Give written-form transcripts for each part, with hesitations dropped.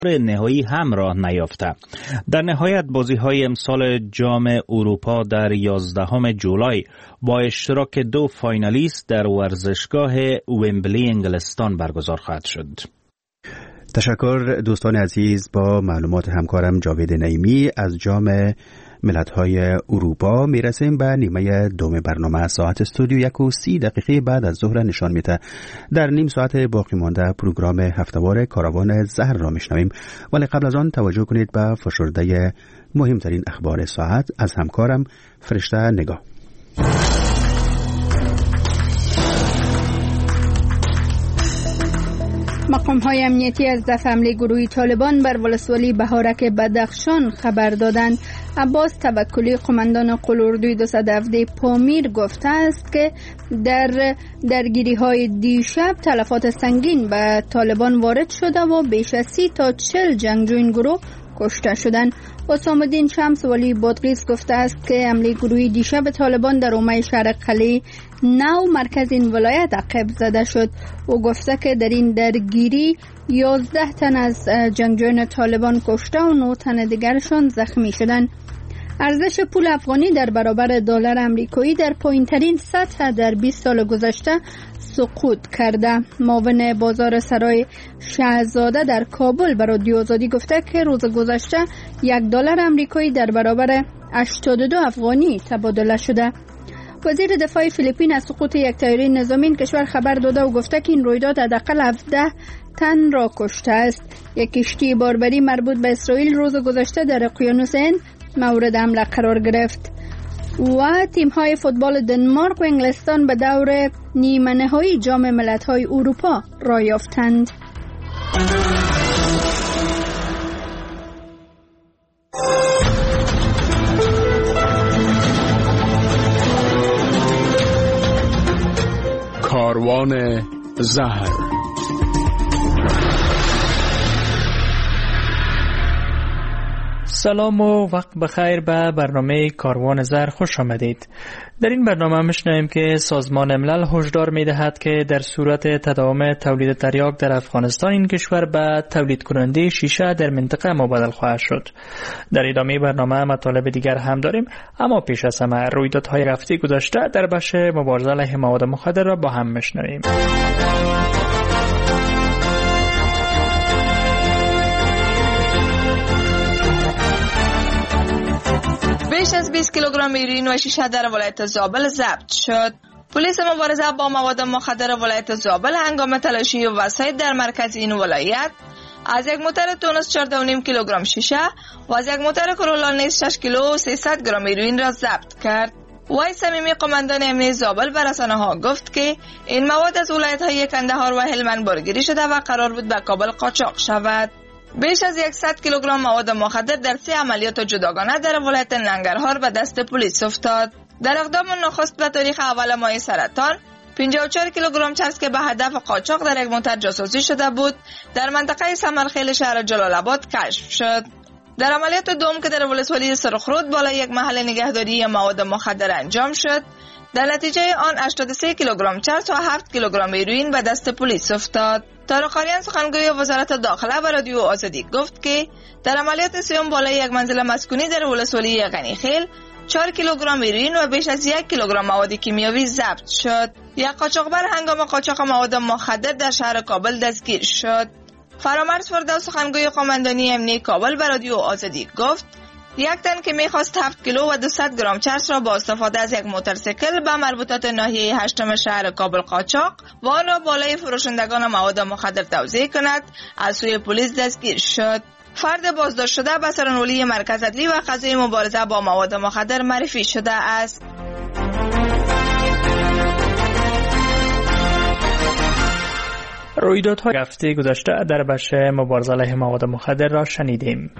نهایی هم راه نیافته. در نهایت بازی‌های امسال جام اروپا در 11 جولای با اشتراک 2 فاینالیست در ورزشگاه ومبلی انگلستان برگزار خواهد شد. تشکر دوستان عزیز. با معلومات همکارم جاوید نعیمی از جام ملت‌های اروپا میرسیم به نیمه دوم برنامه. ساعت استودیو 1:30 بعد از ظهر نشان میده. در نیم ساعت باقی مانده پروگرام هفته‌وار کاروان زهر را میشنویم، ولی قبل از آن توجه کنید به فشرده مهمترین اخبار ساعت از همکارم فرشته نگاه. مقام‌های امنیتی از دفع حمله گروهی طالبان بر ولسوالی بهارک بدخشان خبر دادند. عباس توکلی قماندان قلاردوی 217 پامیر گفته است که در درگیری‌های دیشب تلفات سنگین به طالبان وارد شده و بیش از 30 تا 40 جنگجو این گروه کشته شدند. حسام الدین شمس ولی بادغیس گفته است که حمله گروهی دیشب طالبان در حومه شهر قلعه نو مرکز این ولایت عقب زده شد. او گفته که در این درگیری 11 تن از جنگجویان طالبان کشته و 9 تن دیگرشان زخمی شدند. ارزش پول افغانی در برابر دلار آمریکایی در پایین‌ترین سطح در 20 سال گذشته سقوط کرده. معاون بازار سرای شهزاده در کابل به رادیو آزادی گفته که روز گذشته $1 آمریکایی در برابر 82 افغانی تبادله شده. وزیر دفاع فیلیپین از سقوط یک طیاره نظامی این کشور خبر داده و گفته که این رویداد حداقل 17 تن را کشته است. یک کشتی باربری مربوط به اسرائیل روز گذشته در اقیانوس هند مورد حمله قرار گرفت. و تیم‌های فوتبال دنمارک و انگلستان به دور نیمه نهایی جام ملت‌های اروپا راه یافتند. کاروان زهر. سلام و وقت بخیر به برنامه کاروان زهر خوش آمدید. در این برنامه میشنویم که سازمان ملل هشدار میدهد که در صورت تداوم تولید تریاک در افغانستان این کشور به تولید کننده شیشه در منطقه مبادل خواهد شد. در ادامه برنامه مطالب دیگر هم داریم، اما پیش از همه رویدادهای هفته گذشته در بخش مبارزه علیه مواد مخدر را با هم میشنویم. بیش از 20 کیلوگرم هیروئین و شیشه در ولایت زابل ضبط شد. پلیس مبارزه با مواد مخدر ولایت زابل هنگام تلاشی وسایل در مرکز این ولایت از یک موتر تونس 14.5 کیلوگرم شیشه و از یک موتر کرولا نیز 6 کیلو و 300 گرم هیروئین را ضبط کرد. وای صمیمی قماندان امنیت زابل به رسانه‌ها گفت که این مواد از ولایت‌های کندهار و هلمند بارگیری شده و قرار بود به کابل قاچاق شود. بیش از 100 کیلوگرم مواد مخدر در 3 عملیات جداگانه در ولایت ننگرهار به دست پلیس افتاد. در اقدام نخست به تاریخ اول ماه سرطان 54 کیلوگرم چرس که به هدف قاچاق در یک موتر جاسوسی شده بود در منطقه سمرخیل شهر جلال آباد کشف شد. در عملیات دوم که در ولسوالی سرخرود بالای یک محل نگهداری مواد مخدر انجام شد، در نتیجه آن 83 کیلوگرم چرس و 7 کیلوگرم هیروئین به دست پلیس افتاد. طارق آریان سخنگوی وزارت داخله به رادیو آزادی گفت که در عملیات سوم بالای یک منزل مسکونی در ولسوالی غنیخیل 4 کیلوگرم هیروئین و بیش از 1 کیلوگرم مواد کیمیاوی ضبط شد. یک قاچاقبر هنگام قاچاق مواد مخدر در شهر کابل دستگیر شد. فرامرز فردوس سخنگوی قماندانی امنیتی کابل به رادیو آزادی گفت یک تن که میخواست 7 کیلو و 200 گرم چرس را با استفاده از یک موتورسیکل به مربوطات ناحیه 8 شهر کابل قاچاق و آن را بالای فروشندگان مواد مخدر توزیع کند از سوی پلیس دستگیر شد. فرد بازداشت شده به سرانولی مرکز عدلی و قضایی مبارزه با مواد مخدر معرفی شده است. رویدادهای هفته گذشته در بخش مبارزه علیه مواد مخدر را شنیدیم.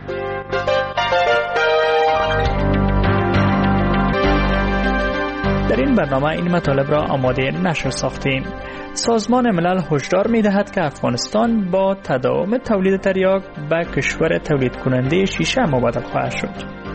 در این برنامه این مطالب را آماده نشر ساختیم. سازمان ملل هشدار می‌دهد که افغانستان با تداوم تولید تریاک به کشور تولید کننده شیشه مبادل خواهد شد.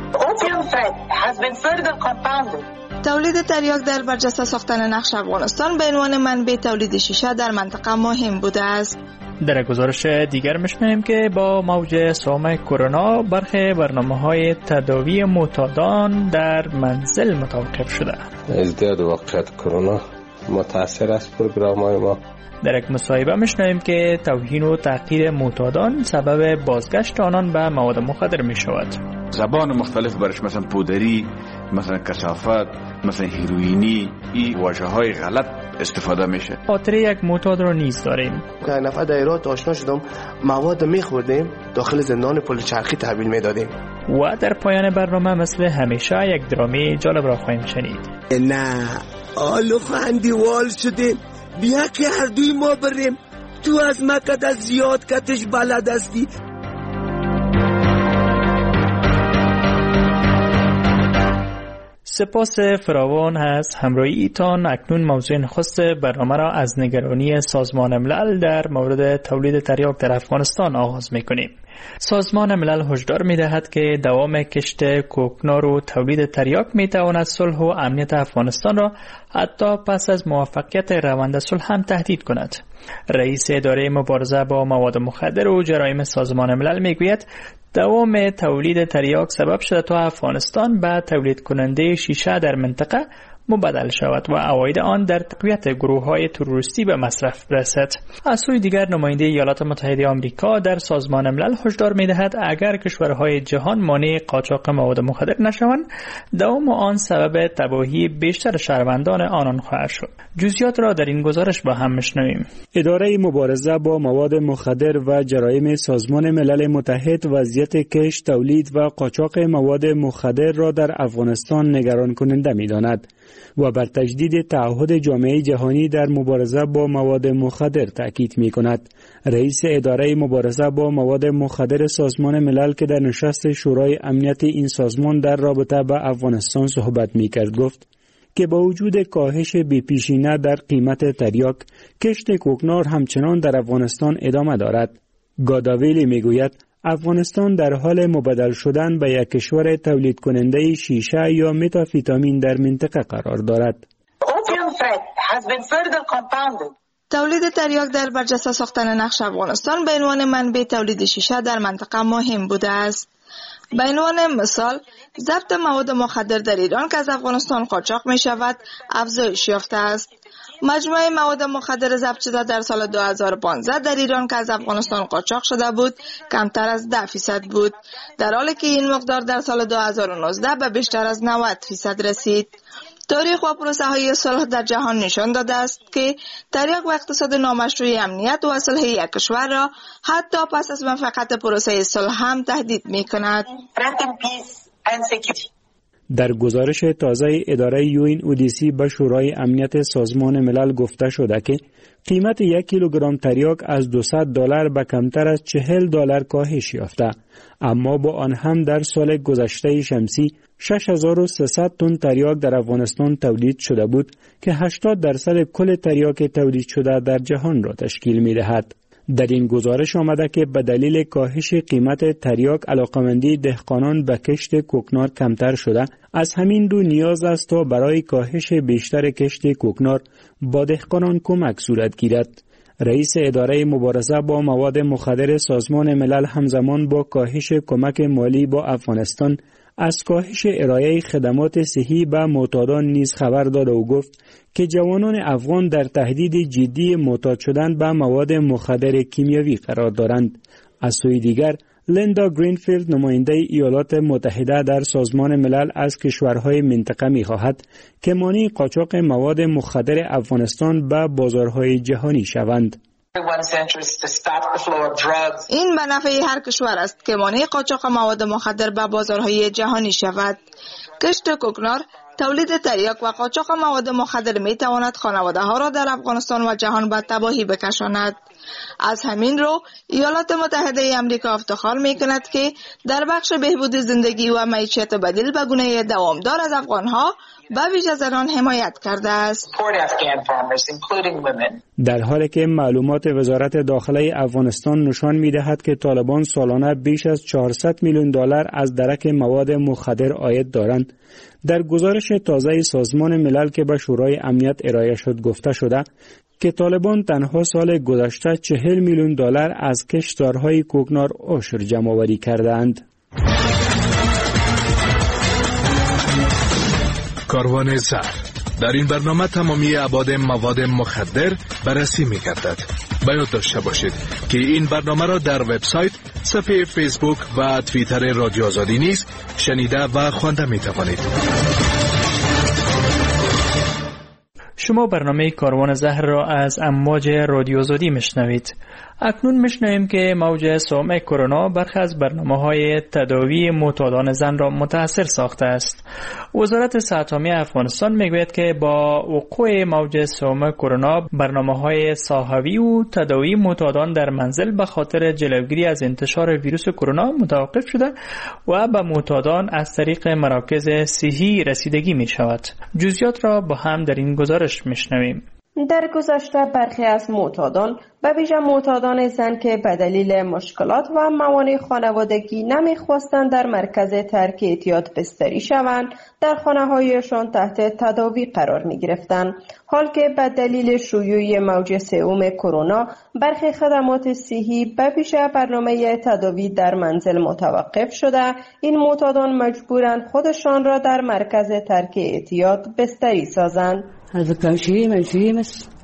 تولید تریاک در برجسته ساختن نقش افغانستان به عنوان منبع تولید شیشه در منطقه مهم بوده است. در گزارش دیگر میشنویم که با موج سوم کرونا برخی برنامه‌های تداوی معتادان در منزل متوقف شده. ازدیاد واقعیت کرونا متاثر است پروگرام‌های ما. در یک مصاحبه میشنویم که توهین و تحقیر معتادان سبب بازگشت آنان به مواد مخدر می شود. زبان مختلف برش، مثلا پودری، مثلا کثافت، مثلا هیروئینی، این واژه‌های غلط استفاده میشه. خاطره یک معتاد رو نیز داریم. که نفر دایرات آشنا شدم، مواد میخوردیم، داخل زندان پل چرخی تحویل میدادیم. و در پایان برنامه مثل همیشه یک درامی جالب را خواهیم شنید. نه آلو خندیوال شدیم، بیا که هر دوی ما بریم، تو از مکت از زیاد کتش بلد هستی. سپاس فراوان از همراهی ایتان. اکنون موضوع نخست برنامه را از نگرانی سازمان ملل در مورد تولید تریاک در افغانستان آغاز میکنیم. سازمان ملل هشدار میدهد که دوام کشت کوکنار و تولید تریاک میتواند صلح و امنیت افغانستان را حتی پس از موفقیت روند صلح هم تهدید کند. رئیس اداره مبارزه با مواد مخدر و جرایم سازمان ملل میگوید دوام تولید تریاک سبب شده تا افغانستان به تولید کننده شیشه در منطقه مبادل شود و عواید آن در تقویت گروه‌های تروریستی به مصرف برسد. از سوی دیگر نماینده ایالات متحده آمریکا در سازمان ملل هشدار می‌دهد اگر کشورهای جهان مانع قاچاق مواد مخدر نشوند، دوام آن سبب تباهی بیشتر شهروندان آنان خواهد شد. جزئیات را در این گزارش با هم می‌شنویم. اداره مبارزه با مواد مخدر و جرایم سازمان ملل متحد وضعیت کشت، تولید و قاچاق مواد مخدر را در افغانستان نگران کننده می‌داند و بر تجدید تعهد جامعه جهانی در مبارزه با مواد مخدر تاکید می‌کند. رئیس اداره مبارزه با مواد مخدر سازمان ملل که در نشست شورای امنیت این سازمان در رابطه با افغانستان صحبت می‌کرد گفت که با وجود کاهش بی‌پیشینه در قیمت تریاک، کشت کوکنار همچنان در افغانستان ادامه دارد. گاداویلی می‌گوید افغانستان در حال مبادل شدن به یک کشور تولید کننده شیشه یا متافیتامین در منطقه قرار دارد. تولید تریاک در برجسته ساختن نقش افغانستان به عنوان منبع تولید شیشه در منطقه مهم بوده است. به عنوان مثال، ضبط مواد مخدر در ایران که از افغانستان قاچاق می شود افزایش یافته است. مجموع مواد مخدر ضبط شده در سال 2015 در ایران که از افغانستان قاچاق شده بود کمتر از 10% بود، در حالی که این مقدار در سال 2019 به بیشتر از 90% رسید. تاریخ و پروسه های صلح در جهان نشان داده است که تریاک و اقتصاد نامشروع امنیت و صلح یک کشور را حتی پس از موفقیت پروسه صلح هم تهدید می کند. در گزارش تازه اداره یوین اودیسی به شورای امنیت سازمان ملل گفته شده که قیمت یک کیلوگرم تریاک از $200 به کمتر از $40 کاهش یافته، اما با آن هم در سال گذشته شمسی 6300 تن تریاک در افغانستان تولید شده بود که 80% کل تریاک تولید شده در جهان را تشکیل می دهد. در این گزارش آمده که به دلیل کاهش قیمت تریاک علاقمندی دهقانان به کشت کوکنار کمتر شده، از همین رو نیاز است تا برای کاهش بیشتر کشت کوکنار با دهقانان کمک صورت گیرد. رئیس اداره مبارزه با مواد مخدر سازمان ملل همزمان با کاهش کمک مالی با افغانستان از کاهش ارائه خدمات صحی به معتادان نیز خبر داد و گفت که جوانان افغان در تهدید جدی معتاد شدن به مواد مخدر کیمیاوی قرار دارند. از سوی دیگر لیندا گرینفیلد نماینده ایالات متحده در سازمان ملل از کشورهای منطقه می‌خواهد که مانع قاچاق مواد مخدر افغانستان به بازارهای جهانی شوند. این به نفع هر کشور است که مانع قاچاق مواد مخدر به بازارهای جهانی شود. کشت کوکنار، تولید تریاک و قاچاق مواد مخدر می تواند خانواده ها را در افغانستان و جهان به تباهی بکشاند. از همین رو ایالات متحده آمریکا افتخار می کند که در بخش بهبود زندگی و معیشت بدیل به گونه دوامدار از افغان ها به ویژه زنان حمایت کرده است. در حالی که معلومات وزارت داخله افغانستان نشان می دهد که طالبان سالانه بیش از $400 میلیون از درک مواد مخدر عاید دارند، در گزارش تازه سازمان ملل که به شورای امنیت ارائه شد گفته شده که طالبان تنها سال گذشته 40 میلیون دلار از کشتزارهای کوکنار عشر جمع آوری کردند. کاروان زهر. در این برنامه تمامی ابعاد مواد مخدر بررسی می‌گردد. باید داشته باشید که این برنامه را در وبسایت، صفحه فیسبوک و توییتر رادیو آزادی نیز شنیده و خوانده می‌توانید. شما برنامه کاروان زهر را از امواج رادیو آزادی میشنوید. اکنون میشنویم که موج سوم کرونا برخی از برنامه‌های تداوی معتادان زن را متاثر ساخته است. وزارت صحت عامه افغانستان میگوید که با وقوع موج سوم کرونا برنامه‌های صحوی و تداوی معتادان در منزل به خاطر جلوگیری از انتشار ویروس کرونا متوقف شده و به معتادان از طریق مراکز صحی رسیدگی می‌شود. جزئیات را با هم در این گزارش میشنویم. در گذشته برخی از معتادان به ویژه معتادان زن که به دلیل مشکلات و موانع خانوادگی نمی‌خواستند در مرکز ترک اعتیاد بستری شوند، در خانه‌هایشان تحت تداوی قرار می‌گرفتند. حال که به دلیل شیوع موج سوم کرونا برخی خدمات صحی به ویژه برنامه تداوی در منزل متوقف شده، این معتادان مجبورند خودشان را در مرکز ترک اعتیاد بستری سازند. از کمشیری منشوری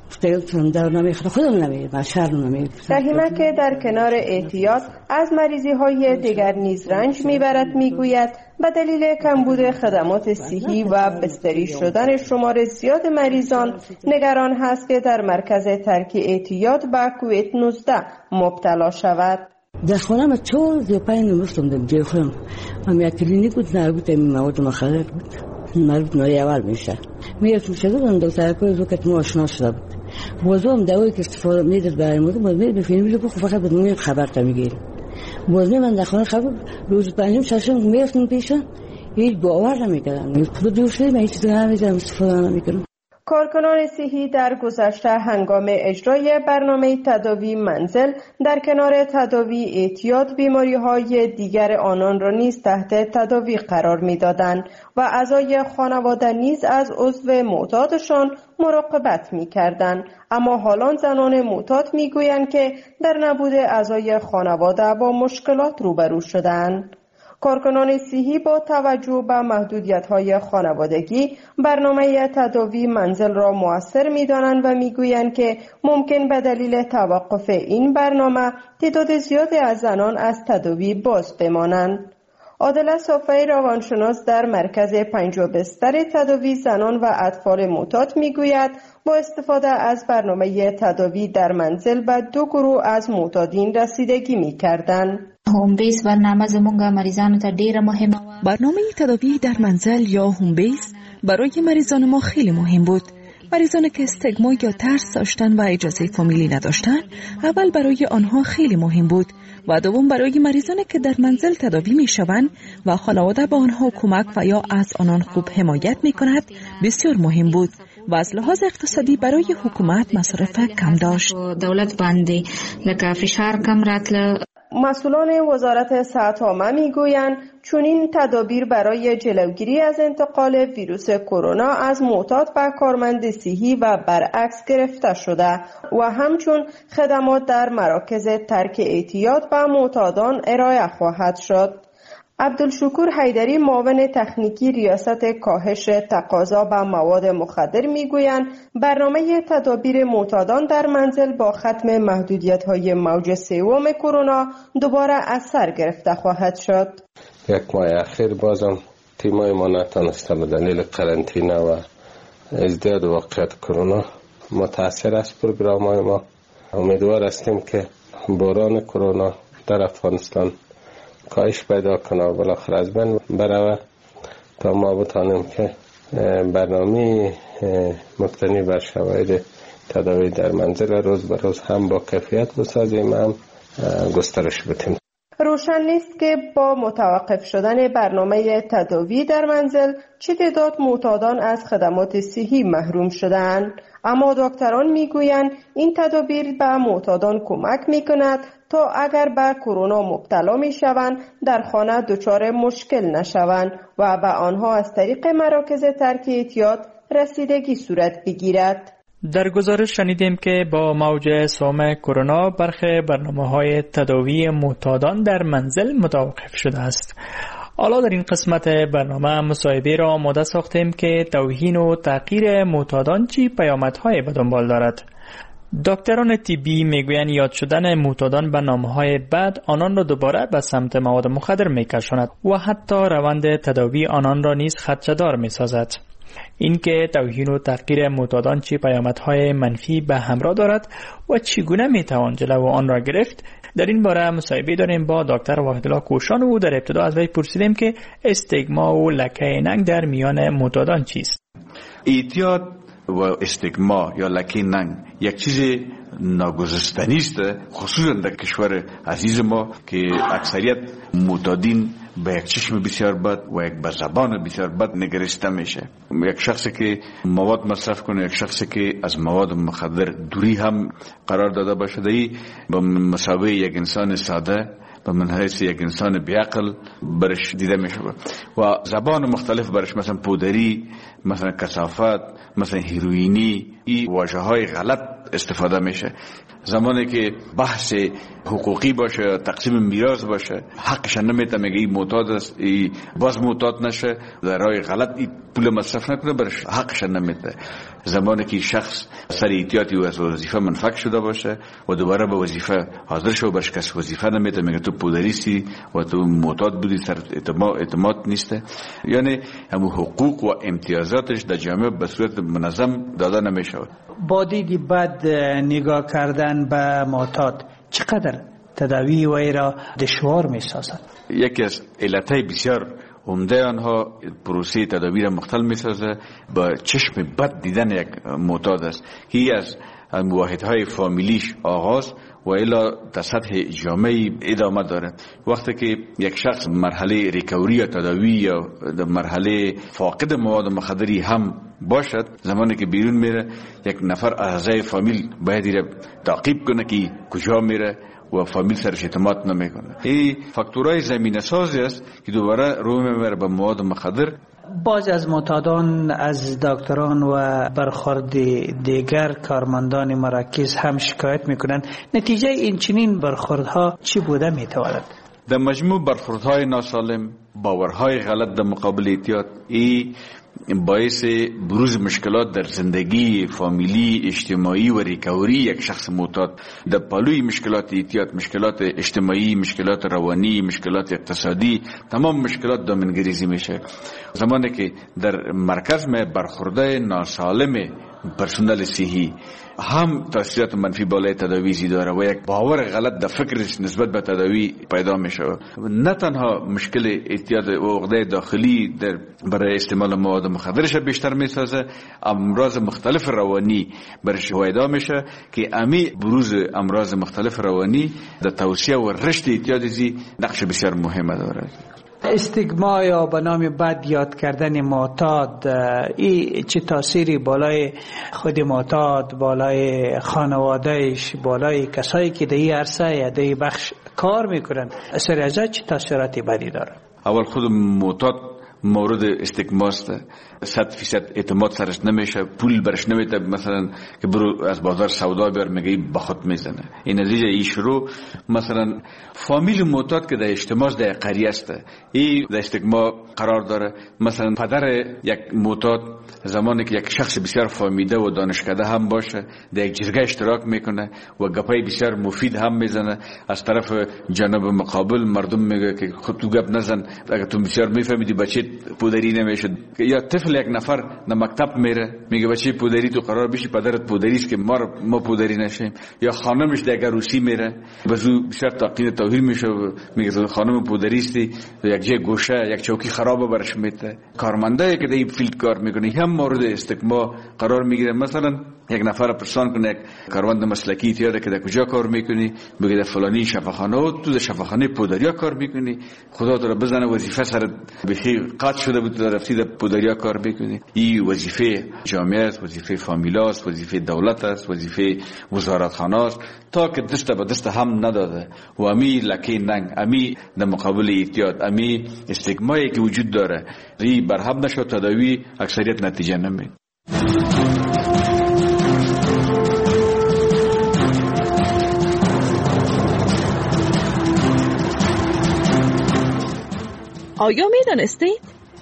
رحیمه که در کنار اعتیاد از مریضی های دیگر نیز رنج میبرد میگوید به دلیل کمبود خدمات صحی و بستری شدن شمار زیاد مریضان نگران هست که در مرکز ترک اعتیاد به کووید 19 مبتلا شود. در خونه ما 45 نمستم در جای خودم هم یک کلینیک بود مربوط به مواد مخدر بود، مربوط نوری اول میشه میرفتم شدم دکتر کوی رو که ما آشنا شده بود بازم دوایی که استفاده میداد برای ما باز میاد به فیلم رو فقط بدون خبر تا میگیریم باز من در خانه خبر روز پنجم ششم میرفتم پیشان هیچ باور نمیکردم خود دوستی من هیچ چیزی نمیدونم استفاده نمیکنم. کارکنان صحی در گذشته هنگام اجرای برنامه تداوی منزل در کنار تداوی اعتیاد بیماری‌های دیگر آنان را نیز تحت تداوی قرار می‌دادند و اعضای خانواده نیز از عضو معتادشان مراقبت می‌کردند. اما حالا زنان معتاد می‌گویند که در نبود اعضای خانواده با مشکلات روبرو شدند. کارکنان صحی با توجه به محدودیت‌های خانوادگی برنامه تداوی منزل را مؤثر می‌دانند و می‌گویند که ممکن به دلیل توقف این برنامه تعداد زیادی از زنان از تداوی باز بمانند. عادله صافی روانشناس در مرکز 5 بستر تداوی زنان و اطفال معتاد می‌گوید با استفاده از برنامه تداوی در منزل به 2 گروه از معتادین رسیدگی می‌کردند. هوم بیس برنامه زمونږ مریضانو ته ډیره مهمه و برنامه تداوی در منزل یا هوم بیس برای مریضان ما خیلی مهم بود. مریضانی که استگما یا ترس داشتن و اجازه فامیلی نداشتن اول برای آنها خیلی مهم بود و دوم برای مریضانی که در منزل تداوی می شوند و خانواده به آنها کمک و یا از آنان خوب حمایت می کند بسیار مهم بود و از لحاظ اقتصادی برای حکومت مصرف کم داشت. دولت باندې لکه فشار کم راتله. مسئولان وزارت صحت عامه میگویند چنین تدابیر برای جلوگیری از انتقال ویروس کرونا از معتاد به کارمند صحی و برعکس گرفته شده و همچون خدمات در مراکز ترک اعتیاد به معتادان ارائه خواهد شد. عبدالشکور حیدری معاون تکنیکی ریاست کاهش تقاضا به مواد مخدر میگویند برنامه تدابیر معتادان در منزل با ختم محدودیت‌های موج سوم کرونا دوباره از سر گرفته خواهد شد. یک ماه اخیر بازم تیمای ما نتانسته به دلیل قرنطینه و ازدیاد واقعیت کرونا متاثر است پروگرام‌های ما. امیدوار هستیم که بحران کرونا در افغانستان کاهش پیدا کنه و بالاخره از بین بروه تا ما بتانیم که برنامه مبتنی بر شواهد تداوی در منزل روز به روز هم با کیفیت بسازیم هم گسترش بدیم. روشن نیست که با متوقف شدن برنامه تداوی در منزل چه تعداد معتادان از خدمات صحی محروم شدند، اما دکتران میگویند این تدابیر به معتادان کمک میکند تا اگر به کرونا مبتلا میشوند در خانه دچار مشکل نشوند و به آنها از طریق مراکز ترک اعتیاد رسیدگی صورت بگیرد. در گزارش شنیدیم که با موج سوم کرونا برخی برنامه‌های تداوی معتادان در منزل متوقف شده است. حالا در این قسمت برنامه مصاحبه را آماده ساختیم که توهین و تحقیر معتادان چی پیامدهای به دنبال دارد. دکتران طبی میگویند یاد شدن معتادان به نامهای بد آنان را دوباره به سمت مواد مخدر میکشاند و حتی روند تداوی آنان را نیز خدشه‌دار میسازد. اینکه توهین و تحقیر معتادان چه پیامدهای منفی به همراه دارد و چگونه میتوان جلو آن را گرفت، در این باره مصاحبه داریم با دکتر وحیدالله کوشان و در ابتدا از وی پرسیدیم که استیگما و لکه ننگ در میان معتادان چیست. اعتیاد و استیگما یا لکه ننگ یک چیز ناگسستنی است، خصوصا در کشور عزیز ما که اکثریت معتادین به یک چشم بسیار بد و یک به زبان بسیار بد نگریسته میشه. یک شخصی که مواد مصرف کنه، یک شخصی که از مواد مخدر دوری هم قرار داده باشه، به مسابقه یک انسان ساده به منحیث یک انسان بیعقل برش دیده میشه و زبان مختلف برش، مثلا پودری، مثلا کثافت، مثلا هیروئینی، این واژه های غلط استفاده میشه. زمانی که بحث حقوقی باشه، تقسیم میراث باشه، حقش نمیده، میگه این معتاد است، این باز معتاد نشه، در راه غلط این پول مصرف نکنه، برش حقش نمیده. زمانی که شخص سر احتیاطی و از وظیفه منفک شده باشه و دوباره به وظیفه حاضر شو، برش کس وظیفه نمیده، میگه تو پودریستی و تو معتاد بودی، سر اعتماد نیسته. یعنی همون حقوق و امتیازاتش در جامعه به صورت منظم داده نمیشه. با دیدی بد نگاه کردن به معتاد چقدر تداوی وی را دشوار می سازد؟ یکی از علتهای بسیار عمده آنها پروسه تداوی را مختل می سازه با چشم بد دیدن یک معتاد است که از واحدهای فامیلیش آغاز و الا در سطح جامعه ادامه داره. وقتی که یک شخص مرحله ریکوری یا تداوی یا در مرحله فاقد مواد مخدری هم باشد، زمانی که بیرون میره یک نفر اعضای فامیل باید ایره تعقیب کنه که کجا میره و فامیل سرش اعتماد نمیکنه. این فاکتورهای زمینه سازی است که دوباره روی میبره به مواد مخدر. بعضی از معتادان از دکتران و برخورد دیگر کارمندان مراکز هم شکایت میکنند. نتیجه این چنین برخوردها چی بوده میتواند؟ در مجموع برخوردهای ناسالم، باورهای غلط در مقابل اعتیاد، این باعث بروز مشکلات در زندگی فامیلی، اجتماعی و ریکوری یک شخص معتاد. در پالوی مشکلات اعتیاد، مشکلات اجتماعی، مشکلات روانی، مشکلات اقتصادی، تمام مشکلات دامنگریزی میشه. زمانی که در مرکز میں برخورده ناسالم پرسنل صحی هم تاثیرات منفی بالای تداوی داره و یک باور غلط در فکرش نسبت به تداوی پیدا میشه. نه تنها مشکل اعتیاد و عقده داخلی برای استعمال مواد مخدرش بیشتر میسازه، امراض مختلف روانی برش پیدا میشه که امی بروز امراض مختلف روانی در توسعه و رشد اعتیاد نقش بسیار مهمه داره. استیگما یا به نام بد یاد کردن معتاد، این چه تأثیری بالای خود معتاد، بالای خانوادهش، بالای کسایی که در این عرصه یا در این بخش کار میکنن سر از چه تأثیراتی بدی داره؟ اول خود معتاد مورد استیگماست، 100% اعتماد سرش نمیشه، پول برش نمیده، مثلا که برو از بازار سودا بیار، میگه به خود میزنه. این نتیجه ای شروع مثلا فامیل معتاد که در اجتماع در قریه است، این در استیگما قرار داره. مثلا پدر یک معتاد زمانی که یک شخص بسیار فهمیده و دانشکده هم باشه در یک جرگه اشتراک میکنه و گپای بسیار مفید هم میزنه، از طرف جانب مقابل مردم میگه که خود تو گپ نزن، اگه تو بسیار میفهمیدی بچه پودری نمیشه. یا طفل یک نفر در مکتب میره میگه بچه پودری تو قرار بشی، پدرت پودری است که ما پودری نشیم. یا خانمش در عروسی میره بزو بسیار تاقین توهین میشه، میگه خانم پودری استی، یک جای گوشه یک چوکی خرابه برش میته. کارمندایی که در این فیلد کار میکنه هم مورد استیگما قرار میگیره. مثلا یک نفر پرسان کنه، یک کارمند مسلکی اعتیاد که در کجا کار میکنی، میگه در فلانی شفاخانه، و تو در شفاخانه پودریا کار میکنی، خدا تو رو بزنه وظیفه سر بخی قطع شده بود، تو رفتی در پودریا کار میکنی. این وظیفه جامعه است، وظیفه فامیلا است، وظیفه دولت است، وظیفه وزارتخانه است، تا که دست به دست هم نداده. و امی لکه ننگ، امی در مقابل اعتیاد، امی استیگمایی که وجود داره ری برهم نشد، تداوی اکثریت نتیجه نمید. آیا می دانستید؟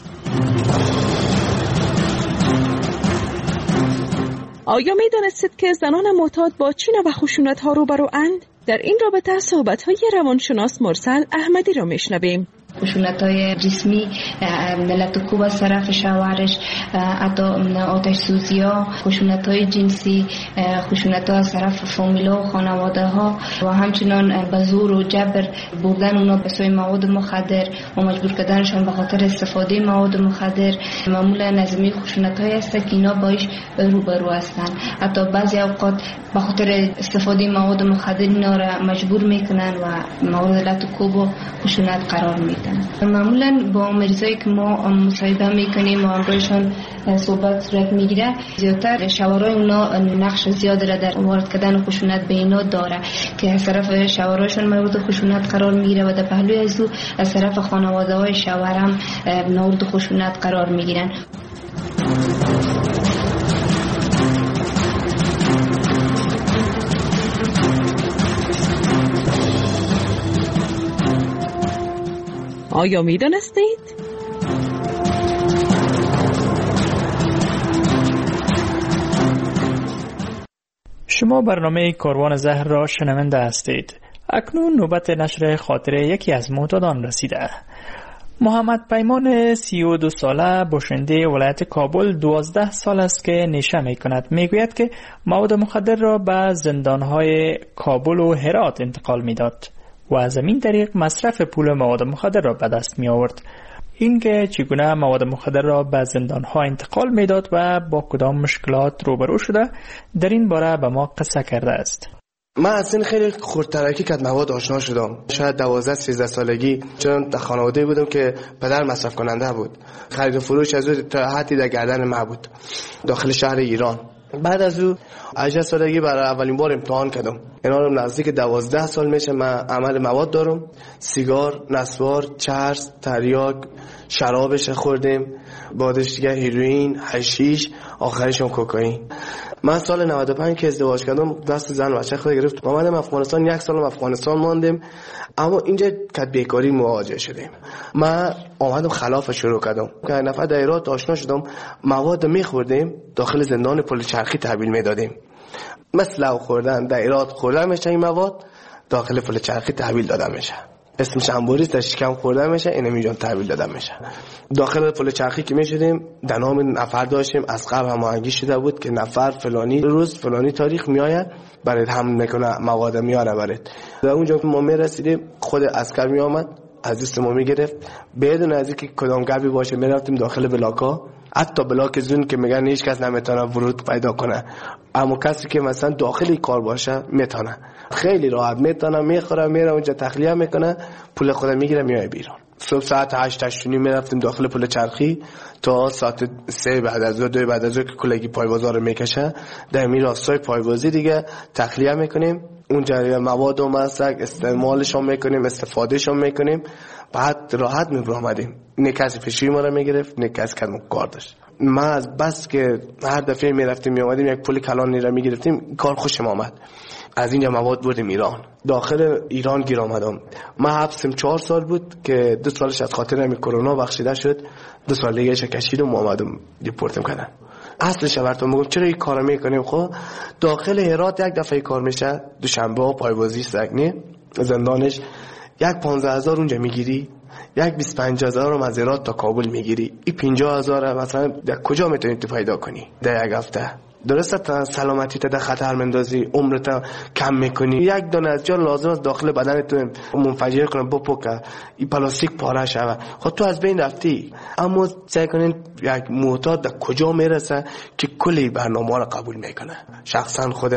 آیا می دانستید که زنان معتاد با چین و خشونت ها روبروند؟ در این رابطه صحبت های روانشناس مرسل احمدی را میشنویم. خشونت‌های جسمی ملت کوبا از طرف شوهرش، حتی آتش سوزی‌ها، خشونت‌های جنسی، خشونت‌ها از طرف فامیل‌ها و خانواده‌ها و همچنان به زور و جبر بردن اونا به سوی مواد مخدر و مجبور کردنشان به خاطر استفاده مواد مخدر معمولا نظمی خشونت‌های است که اینا باش روبرو هستند. حتی بعضی اوقات به خاطر استفاده مواد مخدر اینا را مجبور میکنن و مورد علت کوبا خشونت قرار میدن. معمولا با مریضایی که ما مصاحبه میکنیم و همراهشان صحبت صورت میگیره، زیادتر شوهرای اونا نقش زیاد را در وارد کردن خشونت به اینا داره که از طرف شوهرایشان مورد خشونت قرار میگیره و در پهلوی از او از طرف خانواده های شوهر هم مورد خشونت قرار میگیرن. آیا می دانستید؟ شما برنامه کاروان زهر را شنونده هستید. اکنون نوبت نشر خاطره یکی از معتادان رسیده. محمد پیمان 32 ساله باشنده ولایت کابل 12 سال است که نشه می کند. می گوید که مواد مخدر را به زندانهای کابل و هرات انتقال می داد و از این طریق مصرف پول مواد مخدر را به دست می آورد. این که چگونه مواد مخدر را به زندانها انتقال می داد و با کدام مشکلات روبرو شده در این باره به ما قصه کرده است. من اصلا خیلی خردترکی که مواد آشنا شدم، شاید 12-13 سالگی، چون در خانواده بودم که پدر مصرف کننده بود. خرید و فروش از او تا حدی در گردن ما بود داخل شهر ایران. بعد از او 18 سالگی برای اولین بار امتحان کردم. اینا رو نزدیک 12 سال میشه من عمل مواد دارم. سیگار، نسوار، چرس، تریاک، شرابش خوردیم، بعدش دیگه هیروئین، حشیش، آخرش هم کوکائین. من سال 95 که ازدواج کردم دست زن بچه خود گرفت. اومدم افغانستان، 1 سال افغانستان ماندیم، اما اینجا کد بیکاری مواجه شدیم. من اومدم خلاف شروع کردم که نفر در هرات آشنا شدم، مواد میخوردیم داخل زندان پل چرخی تحویل میدادیم. مثل او خوردن در هرات خوردن میشه، این مواد داخل پل چرخی تحویل دادن میشه. اسمش انبوریس در شکم خوردن میشه، اینم اینجا تحویل دادن میشه. داخل پل چرخی که میشدیم در نام نفر داشتیم، از قبل هماهنگی شده بود که نفر فلانی روز فلانی تاریخ میآید برات هم میکنه، مواد میاره برات. در اونجا که ما میرسیدیم خود عسکر میآمد از دست ما میگرفت، بدون از اینکه کدام گپی باشه میرفتیم داخل بلاکا، حتی بلاک زون که میگن هیچ کس نمیتونه ورود پیدا کنه، اما کسی که مثلا داخل کار باشه میتونه، خیلی راحت میتونه، میخوره میره اونجا تخلیه میکنه، پول خود میگیره میای بیرون. صبح ساعت 8-8 میرفتیم داخل پل چرخی تا ساعت 3 بعد از 2 بعد از که کلگی پایوازا رو میکشه در می راستای پایوازی دیگه تخلیه میکنیم. اونجا مواد و مسک استعمالش هم میکنیم، استفادهش هم میکنیم، بعد راحت میبرامدیم. نه کسی پیشی ما رو میگرفت، نه کسی کدوم کار داشت. ما از بس که هر دفعه میرفتیم میامدیم یک پول کلانی رو میگرفتیم، کار خوشم آمد. از اینجا مواد بردیم ایران. داخل ایران گیر آمدم. من حبسم 4 سال بود که 2 سالش از خاطر همین کرونا بخشیده شد، 2 سال دیگه کشیدم و اومدم دیپورتم کردن. اصلش براتون میگم چرا این کارو میکنیم. خب داخل هرات یک دفعه کار میشه، دوشنبه ها پایوازی سگنی زندانش، یک 15,000 اونجا میگیری، یک 25,000 رو از هرات تا کابل میگیری. این 50,000 مثلا در کجا میتونی تو پیدا کنی در یک هفته؟ درسته تا سلامتی تا در خطر مندازی، عمرت کم میکنی. یک دانه از جان لازم است داخل بدن تو منفجر کنه بپوکه، این پلاستیک پاره شوه، خب تو از بین رفتی. اما سعی کنین یک معتاد در کجا میرسه که کلی برنامه را قبول میکنه. شخصا خود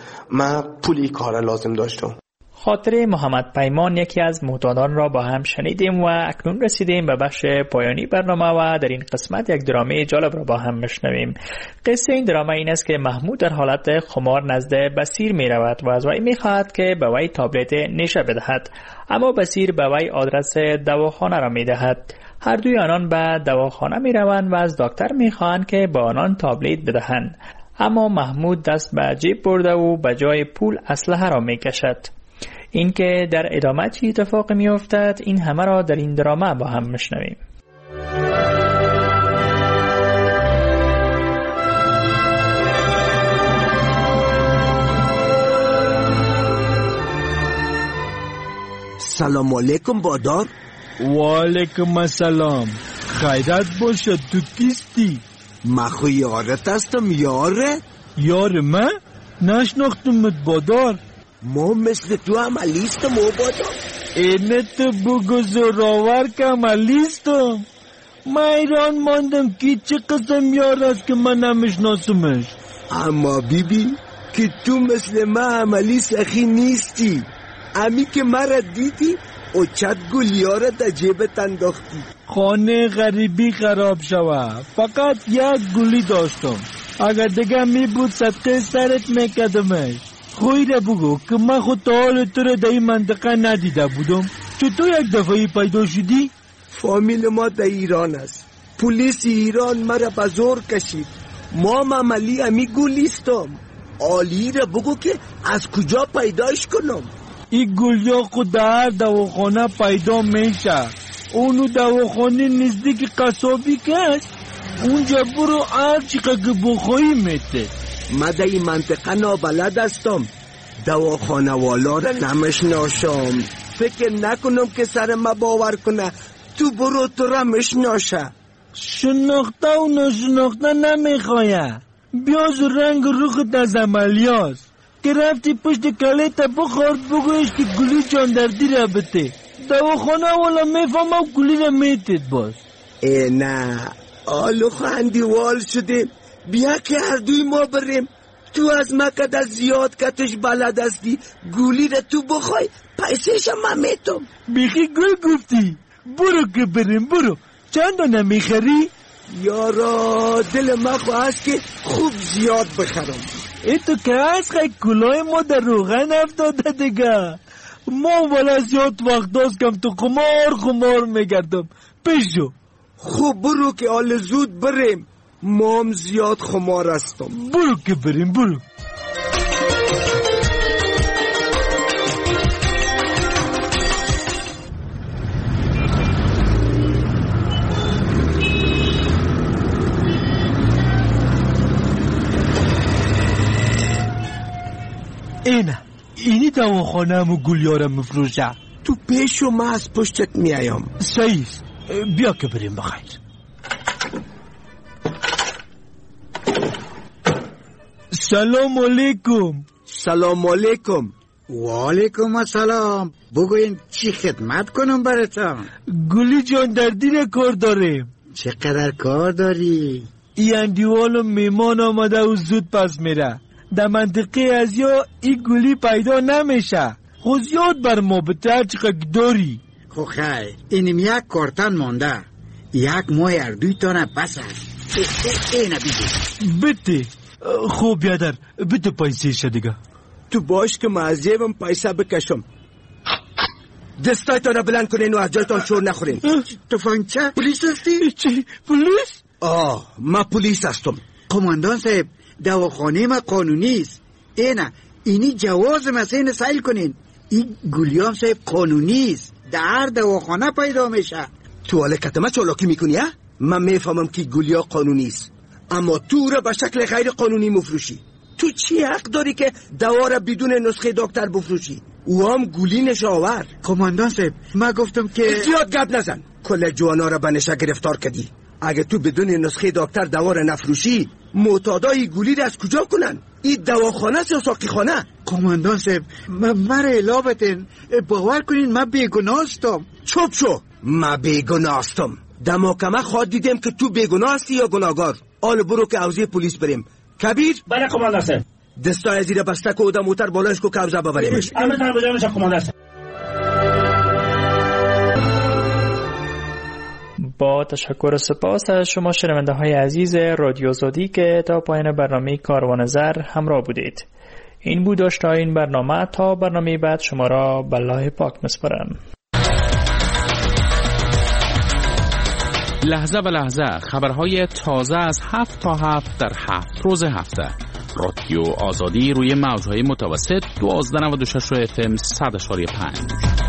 من پولی کار لازم داشتم. خاطره محمد پیمان یکی از معتادان را با هم شنیدیم و اکنون رسیدیم به بخش پایانی برنامه و در این قسمت یک درامه جالب را با هم بشنویم. قصه این درامه این است که محمود در حالت خمار نزد بصیر می رود و از وی می خواهد که به وی تابلت نشه بدهد، اما بصیر به وی آدرس دواخانه را می دهد. هر دوی آنان به دواخانه می روند و از دکتر می خواهند که به آنان تابلت بدهند، اما محمود دست به جیب برده و به جای پول اسلحه را می کشد. اینکه در ادامه چه اتفاقی میافتد، این همه را در این درامه با هم میشنویم. سلام علیکم بادار. و علیکم السلام. خیرت باشه، تو کیستی؟ ما خو یارت هستم. یار من؟ نشناختمت بادار. ما مثل تو عملیستم و بادار. اینه تو بگو زورآور که عملیستم. من ایران ماندم که چه قسم یار است که من نمیشناسمش. اما بیبی که تو مثل من عملی سخی نیستی. امی که مرا دیدی او چت گلیاره در جیبت انداختی. خانه غریبی خراب شوه، فقط یک گلی داشتم. اگر دیگه می بود صدقه سرت میکدمش. خوی را بگو که من خود تا حال تو را در این منطقه ندیده بودم. چطور یک دفعه پیدا شدی؟ فامیل ما در ایران است. پلیس ایران مرا به زور کشید. ما عملی امی گلیستم. آلی را بگو که از کجا پیداش کنم. این گلیا خود در دواخانه پیدا میشه. اونو دواخانه نزدیک قصابی که هست. اونجا برو هر چیقه که بخوایی میته. من در این منطقه نابلد هستم. دواخانه والا را نمشناشم. فکر نکنم که سر ما باور کنه. تو برو تو را مشناشه. شناخته و نشناخته نمیخواه. بیاز رنگ روخت از عملیاست که رفتی پشت کله تا بخورد بگویش که گلی جاندردی را بته. دواخانه والا میفهمم گلی را میتید باز. نه آلو خندیوال شده. بیا که هر دوی ما بریم. تو از مکد از زیاد کتش بلد هستی. گولی را تو بخوای پیسش هم میتم. بیخی گل گفتی. برو که بریم برو. چند دانه میخری؟ یارا دل ما خواهست که خوب زیاد بخرم. ای تو که از خیلی کلاه ما در روغن افتاده دیگه. ما والا زیاد وقت داست کم تو خمار میگردم. پیشو خوب برو که آل زود بریم. ما هم زیاد خمار هستم. برو که بریم برو. اینی دواخانه همو گلیارم مفروشه. تو پیش و ما از پشتت میایم. صحیح. بیا که بریم بخیر. سلام علیکم. سلام علیکم. و علیکم السلام. بگوین چی خدمت کنم براتون؟ گلی جاندردی را کار داریم. چقدر کار داری؟ این اندیوال میمان آمده و زود پس میره. در منطقه از یا این گلی پیدا نمیشه. خود زیاد بر ما بتر چقدر داری. خو خیر اینم یک کارتن مانده. یک ماه اردوی تانه بس است. اینه بده. خوب بیادر بده پیسه شه دیگه. تو باش که ما از جیبم پیسه بکشم. دستای تانه بلند کنین و از جایتان شور نخورین. تفنگچه؟ پولیس هستی؟ چی؟ پولیس؟ ما پولیس هستم. قماندان صاحب دواخانه ما قانونی است. اینی جواز مسین سایل کنین. این گلیام صاحب قانونی است. در دواخانه پیدا میشه. تو حالا کتمه چالاکی میکنی ها؟ من میفهمم که گلیا قانونی است، اما تو را به شکل غیر قانونی مفروشی. تو چی حق داری که دوا را بدون نسخه دکتر بفروشی؟ او هم گلی نشاور. کماندان صاحب من گفتم که زیاد گپ نزن. کل جوانا را به نشه گرفتار کردی. اگه تو بدون نسخه دکتر دوا را نفروشی، معتادای گلی را از کجا کنن؟ این دواخانه است یا ساقیخانه؟ کماندان صاحب مرا الا بتین. باور کنین من بیگناه هستم. چوب شو. من بیگناه هستم. دماکمه خواد دیدم که تو بیگناه هستی یا گناهگار. آل برو که اوزی پلیس بریم. کبیر؟ بله کماندان صاحب. دستای زیر بسته که او موتر بالایش که اوزه ببریمش. امر در بجانش کماندان صاحب. با تشکر و سپاس از شما شنونده های عزیز رادیو زودی که تا پایان برنامه کاروان زر همراه بودید. این بود داشته این برنامه. تا برنامه بعد شما را به الله پاک میسپارم. لحظه به لحظه خبرهای تازه از 7 تا 7 در 7 روز هفته. رادیو آزادی روی موج‌های متوسط 1296 FM 100.5.